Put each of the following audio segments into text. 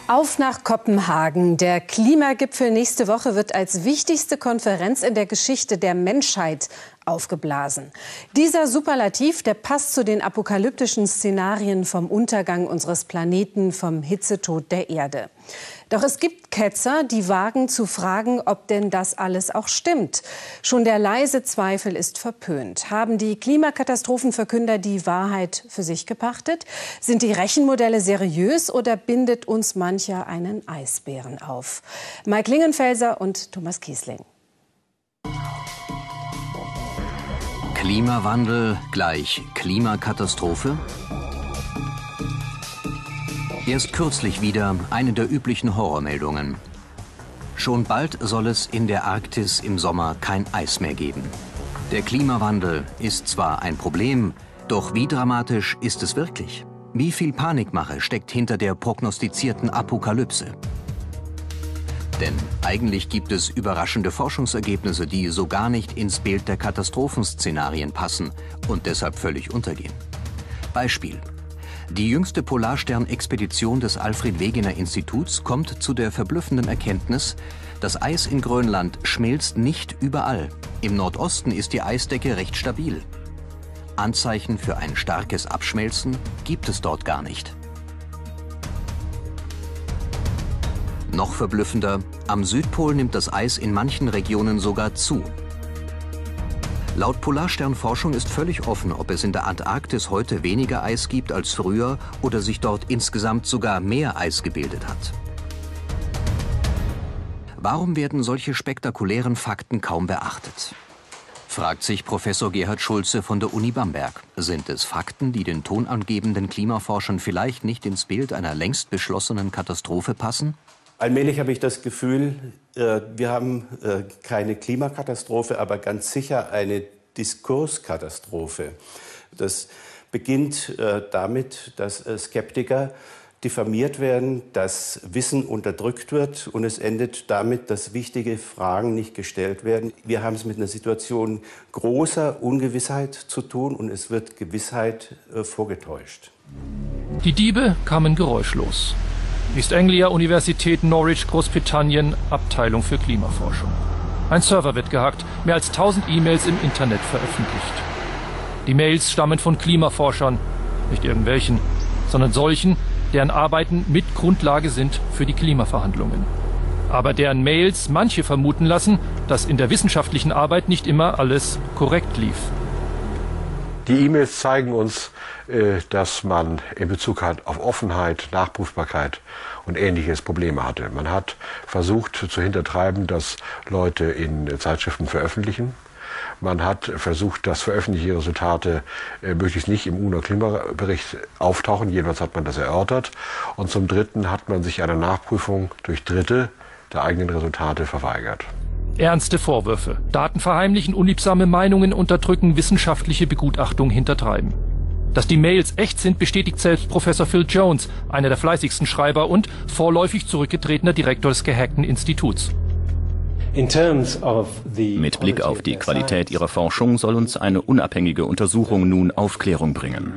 Auf nach Kopenhagen. Der Klimagipfel nächste Woche wird als wichtigste Konferenz in der Geschichte der Menschheit aufgeblasen. Dieser Superlativ, der passt zu den apokalyptischen Szenarien vom Untergang unseres Planeten, vom Hitzetod der Erde. Doch es gibt Ketzer, die wagen zu fragen, ob denn das alles auch stimmt. Schon der leise Zweifel ist verpönt. Haben die Klimakatastrophenverkünder die Wahrheit für sich gepachtet? Sind die Rechenmodelle seriös oder bindet uns mancher einen Eisbären auf? Mike Lingenfelser und Thomas Kiesling. Klimawandel gleich Klimakatastrophe? Erst kürzlich wieder eine der üblichen Horrormeldungen. Schon bald soll es in der Arktis im Sommer kein Eis mehr geben. Der Klimawandel ist zwar ein Problem, doch wie dramatisch ist es wirklich? Wie viel Panikmache steckt hinter der prognostizierten Apokalypse? Denn eigentlich gibt es überraschende Forschungsergebnisse, die so gar nicht ins Bild der Katastrophenszenarien passen und deshalb völlig untergehen. Beispiel: Die jüngste Polarstern-Expedition des Alfred-Wegener-Instituts kommt zu der verblüffenden Erkenntnis, das Eis in Grönland schmilzt nicht überall. Im Nordosten ist die Eisdecke recht stabil. Anzeichen für ein starkes Abschmelzen gibt es dort gar nicht. Noch verblüffender: Am Südpol nimmt das Eis in manchen Regionen sogar zu. Laut Polarsternforschung ist völlig offen, ob es in der Antarktis heute weniger Eis gibt als früher oder sich dort insgesamt sogar mehr Eis gebildet hat. Warum werden solche spektakulären Fakten kaum beachtet? Fragt sich Professor Gerhard Schulze von der Uni Bamberg. Sind es Fakten, die den tonangebenden Klimaforschern vielleicht nicht ins Bild einer längst beschlossenen Katastrophe passen? Allmählich habe ich das Gefühl, wir haben keine Klimakatastrophe, aber ganz sicher eine Diskurskatastrophe. Das beginnt damit, dass Skeptiker diffamiert werden, dass Wissen unterdrückt wird, und es endet damit, dass wichtige Fragen nicht gestellt werden. Wir haben es mit einer Situation großer Ungewissheit zu tun, und es wird Gewissheit vorgetäuscht. Die Diebe kamen geräuschlos. East Anglia Universität Norwich, Großbritannien, Abteilung für Klimaforschung. Ein Server wird gehackt, mehr als 1000 E-Mails im Internet veröffentlicht. Die Mails stammen von Klimaforschern, nicht irgendwelchen, sondern solchen, deren Arbeiten mit Grundlage sind für die Klimaverhandlungen. Aber deren Mails manche vermuten lassen, dass in der wissenschaftlichen Arbeit nicht immer alles korrekt lief. Die E-Mails zeigen uns, dass man in Bezug auf Offenheit, Nachprüfbarkeit und Ähnliches Probleme hatte. Man hat versucht zu hintertreiben, dass Leute in Zeitschriften veröffentlichen. Man hat versucht, dass veröffentlichte Resultate möglichst nicht im UNO-Klimabericht auftauchen. Jedenfalls hat man das erörtert. Und zum Dritten hat man sich einer Nachprüfung durch Dritte der eigenen Resultate verweigert. Ernste Vorwürfe: Daten verheimlichen, unliebsame Meinungen unterdrücken, wissenschaftliche Begutachtung hintertreiben. Dass die Mails echt sind, bestätigt selbst Professor Phil Jones, einer der fleißigsten Schreiber und vorläufig zurückgetretener Direktor des gehackten Instituts. Mit Blick auf die Qualität ihrer Forschung soll uns eine unabhängige Untersuchung nun Aufklärung bringen.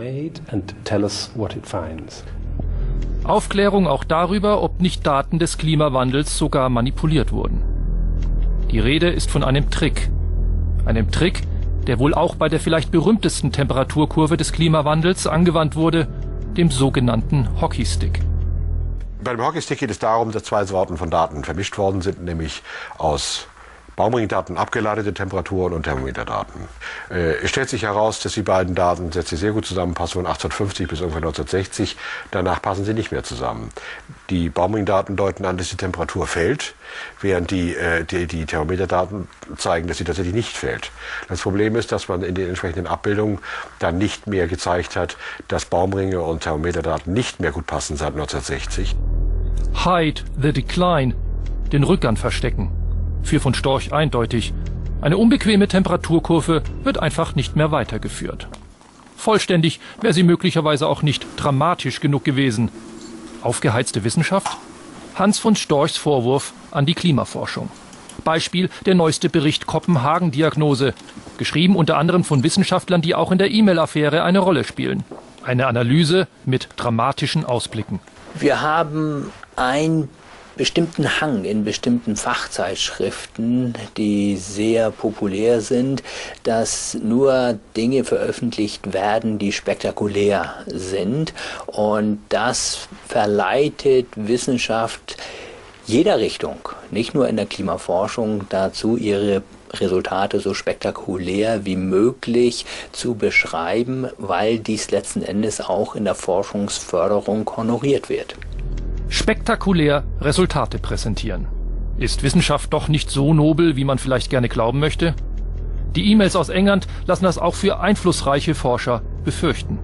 Aufklärung auch darüber, ob nicht Daten des Klimawandels sogar manipuliert wurden. Die Rede ist von einem Trick. Einem Trick, der wohl auch bei der vielleicht berühmtesten Temperaturkurve des Klimawandels angewandt wurde, dem sogenannten Hockeystick. Beim Hockeystick geht es darum, dass zwei Sorten von Daten vermischt worden sind, nämlich aus Baumringdaten abgeleitete Temperaturen und Thermometerdaten. Es stellt sich heraus, dass die beiden Datensätze sehr gut zusammenpassen von 1850 bis ungefähr 1960. Danach passen sie nicht mehr zusammen. Die Baumringdaten deuten an, dass die Temperatur fällt, während die Thermometerdaten zeigen, dass sie tatsächlich nicht fällt. Das Problem ist, dass man in den entsprechenden Abbildungen dann nicht mehr gezeigt hat, dass Baumringe und Thermometerdaten nicht mehr gut passen seit 1960. Hide the decline, den Rückgang verstecken. Für von Storch eindeutig: Eine unbequeme Temperaturkurve wird einfach nicht mehr weitergeführt. Vollständig wäre sie möglicherweise auch nicht dramatisch genug gewesen. Aufgeheizte Wissenschaft? Hans von Storchs Vorwurf an die Klimaforschung. Beispiel der neueste Bericht Kopenhagen-Diagnose, geschrieben unter anderem von Wissenschaftlern, die auch in der E-Mail-Affäre eine Rolle spielen. Eine Analyse mit dramatischen Ausblicken. Wir haben einen bestimmten Hang in bestimmten Fachzeitschriften, die sehr populär sind, dass nur Dinge veröffentlicht werden, die spektakulär sind. Und das verleitet Wissenschaft jeder Richtung, nicht nur in der Klimaforschung, dazu, ihre Resultate so spektakulär wie möglich zu beschreiben, weil dies letzten Endes auch in der Forschungsförderung honoriert wird. Spektakulär Resultate präsentieren. Ist Wissenschaft doch nicht so nobel, wie man vielleicht gerne glauben möchte? Die E-Mails aus England lassen das auch für einflussreiche Forscher befürchten.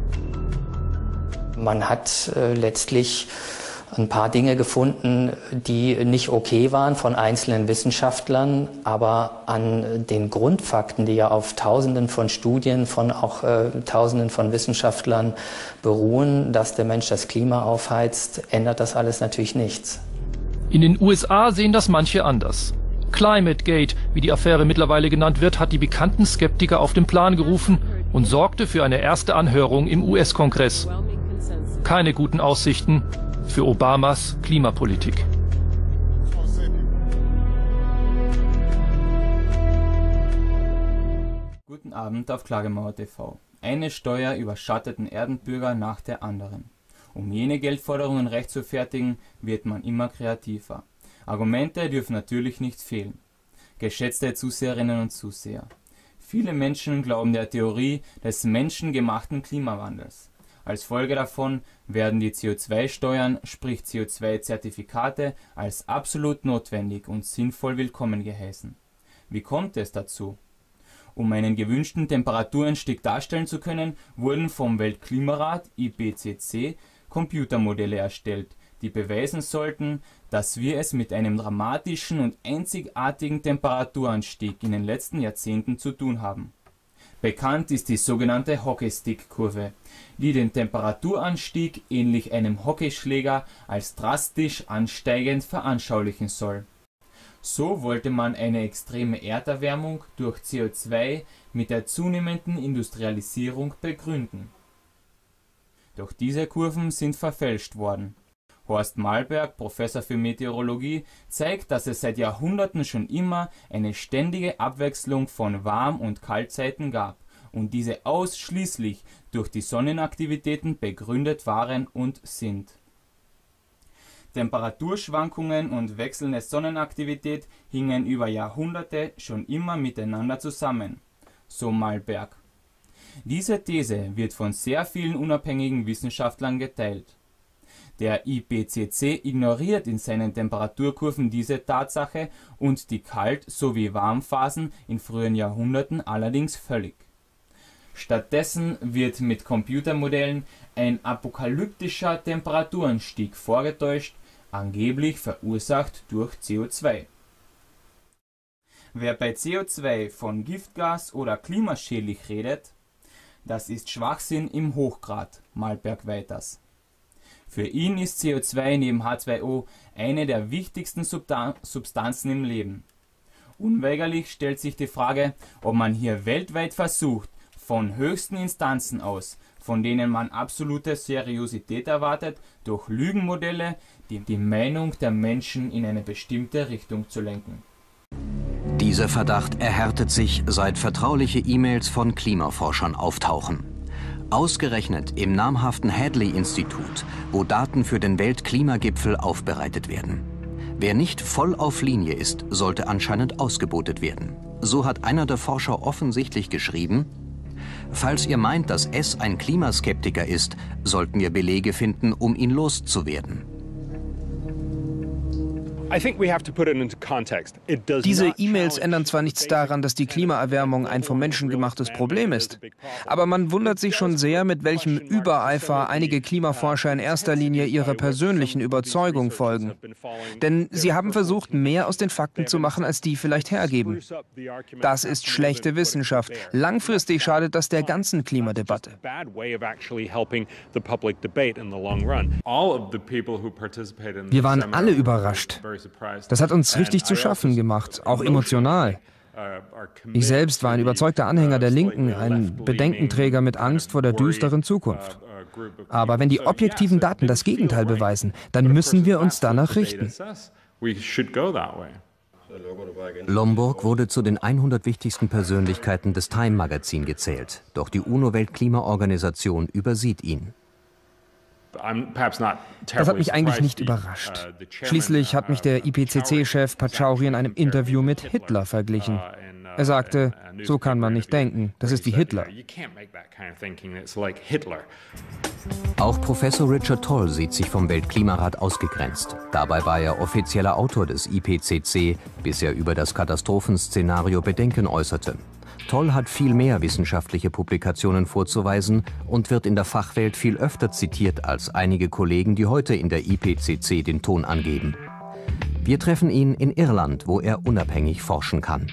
Man hat letztlich ein paar Dinge gefunden, die nicht okay waren von einzelnen Wissenschaftlern, aber an den Grundfakten, die ja auf Tausenden von Studien von auch Tausenden von Wissenschaftlern beruhen, dass der Mensch das Klima aufheizt, ändert das alles natürlich nichts. In den USA sehen das manche anders. ClimateGate, wie die Affäre mittlerweile genannt wird, hat die bekannten Skeptiker auf den Plan gerufen und sorgte für eine erste Anhörung im US-Kongress. Keine guten Aussichten für Obamas Klimapolitik. Guten Abend auf Klagemauer TV. Eine Steuer überschattet den Erdenbürger nach der anderen. Um jene Geldforderungen rechtfertigen, wird man immer kreativer. Argumente dürfen natürlich nicht fehlen. Geschätzte Zuseherinnen und Zuseher. Viele Menschen glauben der Theorie des menschengemachten Klimawandels. Als Folge davon werden die CO2-Steuern, sprich CO2-Zertifikate, als absolut notwendig und sinnvoll willkommen geheißen. Wie kommt es dazu? Um einen gewünschten Temperaturanstieg darstellen zu können, wurden vom Weltklimarat IPCC Computermodelle erstellt, die beweisen sollten, dass wir es mit einem dramatischen und einzigartigen Temperaturanstieg in den letzten Jahrzehnten zu tun haben. Bekannt ist die sogenannte Hockeystick-Kurve, die den Temperaturanstieg ähnlich einem Hockeyschläger als drastisch ansteigend veranschaulichen soll. So wollte man eine extreme Erderwärmung durch CO2 mit der zunehmenden Industrialisierung begründen. Doch diese Kurven sind verfälscht worden. Horst Malberg, Professor für Meteorologie, zeigt, dass es seit Jahrhunderten schon immer eine ständige Abwechslung von Warm- und Kaltzeiten gab und diese ausschließlich durch die Sonnenaktivitäten begründet waren und sind. Temperaturschwankungen und wechselnde Sonnenaktivität hingen über Jahrhunderte schon immer miteinander zusammen, so Malberg. Diese These wird von sehr vielen unabhängigen Wissenschaftlern geteilt. Der IPCC ignoriert in seinen Temperaturkurven diese Tatsache und die Kalt- sowie Warmphasen in frühen Jahrhunderten allerdings völlig. Stattdessen wird mit Computermodellen ein apokalyptischer Temperaturanstieg vorgetäuscht, angeblich verursacht durch CO2. Wer bei CO2 von Giftgas oder klimaschädlich redet, das ist Schwachsinn im Hochgrad, Malberg weiters. Für ihn ist CO2 neben H2O eine der wichtigsten Substanzen im Leben. Unweigerlich stellt sich die Frage, ob man hier weltweit versucht, von höchsten Instanzen aus, von denen man absolute Seriosität erwartet, durch Lügenmodelle die Meinung der Menschen in eine bestimmte Richtung zu lenken. Dieser Verdacht erhärtet sich, seit vertrauliche E-Mails von Klimaforschern auftauchen. Ausgerechnet im namhaften Hadley-Institut, wo Daten für den Weltklimagipfel aufbereitet werden. Wer nicht voll auf Linie ist, sollte anscheinend ausgebotet werden. So hat einer der Forscher offensichtlich geschrieben: Falls ihr meint, dass S ein Klimaskeptiker ist, sollten wir Belege finden, um ihn loszuwerden. Diese E-Mails ändern zwar nichts daran, dass die Klimaerwärmung ein vom Menschen gemachtes Problem ist, aber man wundert sich schon sehr, mit welchem Übereifer einige Klimaforscher in erster Linie ihrer persönlichen Überzeugung folgen. Denn sie haben versucht, mehr aus den Fakten zu machen, als die vielleicht hergeben. Das ist schlechte Wissenschaft. Langfristig schadet das der ganzen Klimadebatte. Wir waren alle überrascht. Das hat uns richtig zu schaffen gemacht, auch emotional. Ich selbst war ein überzeugter Anhänger der Linken, ein Bedenkenträger mit Angst vor der düsteren Zukunft. Aber wenn die objektiven Daten das Gegenteil beweisen, dann müssen wir uns danach richten. Lomborg wurde zu den 100 wichtigsten Persönlichkeiten des Time-Magazin gezählt. Doch die UNO-Weltklimaorganisation übersieht ihn. Das hat mich eigentlich nicht überrascht. Schließlich hat mich der IPCC-Chef Pachauri in einem Interview mit Hitler verglichen. Er sagte, so kann man nicht denken, das ist wie Hitler. Auch Professor Richard Tol sieht sich vom Weltklimarat ausgegrenzt. Dabei war er offizieller Autor des IPCC, bis er über das Katastrophenszenario Bedenken äußerte. Tol hat viel mehr wissenschaftliche Publikationen vorzuweisen und wird in der Fachwelt viel öfter zitiert als einige Kollegen, die heute in der IPCC den Ton angeben. Wir treffen ihn in Irland, wo er unabhängig forschen kann.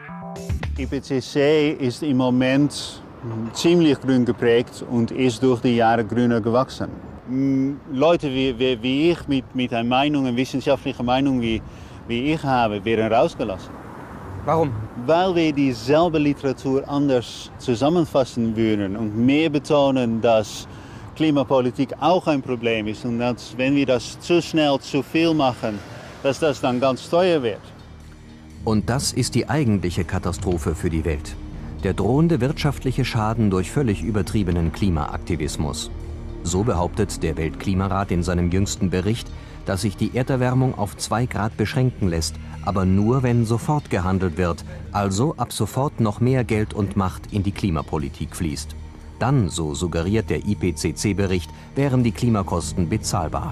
IPCC ist im Moment ziemlich grün geprägt und ist durch die Jahre grüner gewachsen. Leute wie ich mit einer Meinung, einer wissenschaftlichen Meinung wie ich habe, werden rausgelassen. Warum? Weil wir dieselbe Literatur anders zusammenfassen würden und mehr betonen, dass Klimapolitik auch ein Problem ist und dass, wenn wir das zu schnell zu viel machen, dass das dann ganz teuer wird. Und das ist die eigentliche Katastrophe für die Welt. Der drohende wirtschaftliche Schaden durch völlig übertriebenen Klimaaktivismus. So behauptet der Weltklimarat in seinem jüngsten Bericht, dass sich die Erderwärmung auf 2 Grad beschränken lässt, aber nur, wenn sofort gehandelt wird, also ab sofort noch mehr Geld und Macht in die Klimapolitik fließt. Dann, so suggeriert der IPCC-Bericht, wären die Klimakosten bezahlbar.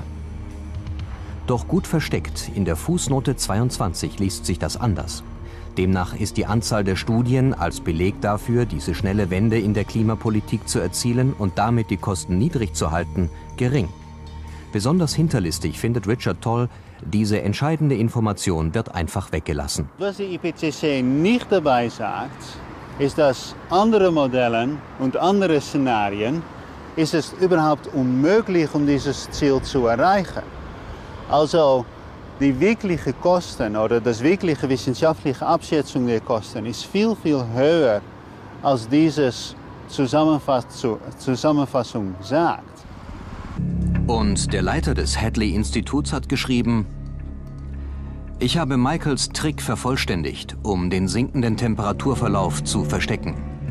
Doch gut versteckt, in der Fußnote 22 liest sich das anders. Demnach ist die Anzahl der Studien als Beleg dafür, diese schnelle Wende in der Klimapolitik zu erzielen und damit die Kosten niedrig zu halten, gering. Besonders hinterlistig findet Richard Tol, diese entscheidende Information wird einfach weggelassen. Was die IPCC nicht dabei sagt, ist, dass andere Modellen und andere Szenarien ist es überhaupt unmöglich, um dieses Ziel zu erreichen. Also die wirkliche Kosten oder das wirkliche wissenschaftliche Abschätzung der Kosten ist viel, viel höher, als dieses Zusammenfassung sagt. Und der Leiter des Hadley-Instituts hat geschrieben: Ich habe Michaels Trick vervollständigt, um den sinkenden Temperaturverlauf zu verstecken.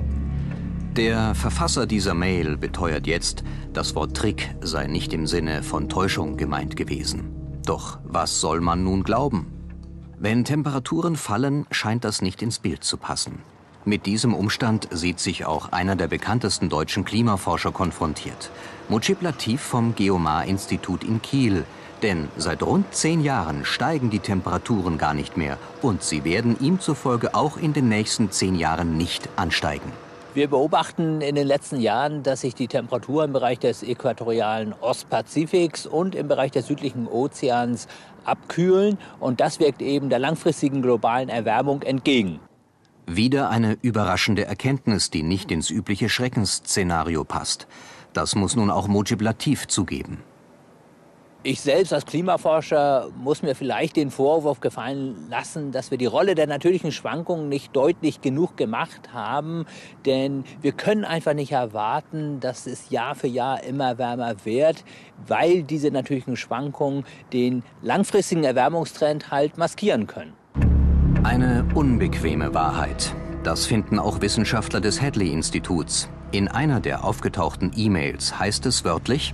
Der Verfasser dieser Mail beteuert jetzt, das Wort Trick sei nicht im Sinne von Täuschung gemeint gewesen. Doch was soll man nun glauben? Wenn Temperaturen fallen, scheint das nicht ins Bild zu passen. Mit diesem Umstand sieht sich auch einer der bekanntesten deutschen Klimaforscher konfrontiert. Mujib Latif vom Geomar-Institut in Kiel. Denn seit rund 10 Jahren steigen die Temperaturen gar nicht mehr. Und sie werden ihm zufolge auch in den nächsten 10 Jahren nicht ansteigen. Wir beobachten in den letzten Jahren, dass sich die Temperatur im Bereich des äquatorialen Ostpazifiks und im Bereich des südlichen Ozeans abkühlen. Und das wirkt eben der langfristigen globalen Erwärmung entgegen. Wieder eine überraschende Erkenntnis, die nicht ins übliche Schreckensszenario passt. Das muss nun auch Mujib Latif zugeben. Ich selbst als Klimaforscher muss mir vielleicht den Vorwurf gefallen lassen, dass wir die Rolle der natürlichen Schwankungen nicht deutlich genug gemacht haben. Denn wir können einfach nicht erwarten, dass es Jahr für Jahr immer wärmer wird, weil diese natürlichen Schwankungen den langfristigen Erwärmungstrend halt maskieren können. Eine unbequeme Wahrheit. Das finden auch Wissenschaftler des Hadley-Instituts. In einer der aufgetauchten E-Mails heißt es wörtlich: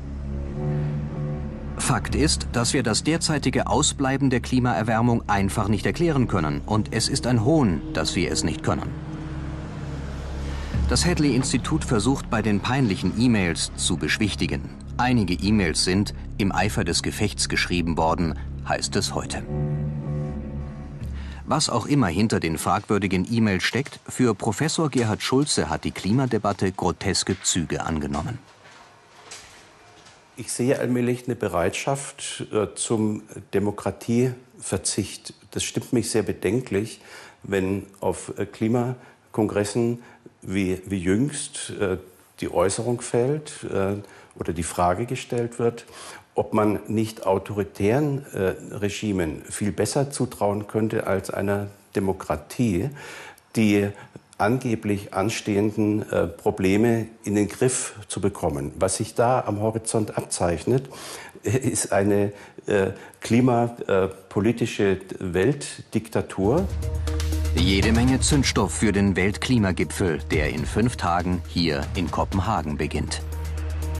Fakt ist, dass wir das derzeitige Ausbleiben der Klimaerwärmung einfach nicht erklären können. Und es ist ein Hohn, dass wir es nicht können. Das Hadley-Institut versucht bei den peinlichen E-Mails zu beschwichtigen. Einige E-Mails sind im Eifer des Gefechts geschrieben worden, heißt es heute. Was auch immer hinter den fragwürdigen E-Mails steckt, für Professor Gerhard Schulze hat die Klimadebatte groteske Züge angenommen. Ich sehe allmählich eine Bereitschaft zum Demokratieverzicht. Das stimmt mich sehr bedenklich, wenn auf Klimakongressen wie jüngst die Äußerung fällt oder die Frage gestellt wird, ob man nicht autoritären Regimen viel besser zutrauen könnte als einer Demokratie, die angeblich anstehenden Probleme in den Griff zu bekommen. Was sich da am Horizont abzeichnet, ist eine klimapolitische Weltdiktatur. Jede Menge Zündstoff für den Weltklimagipfel, der in 5 Tagen hier in Kopenhagen beginnt.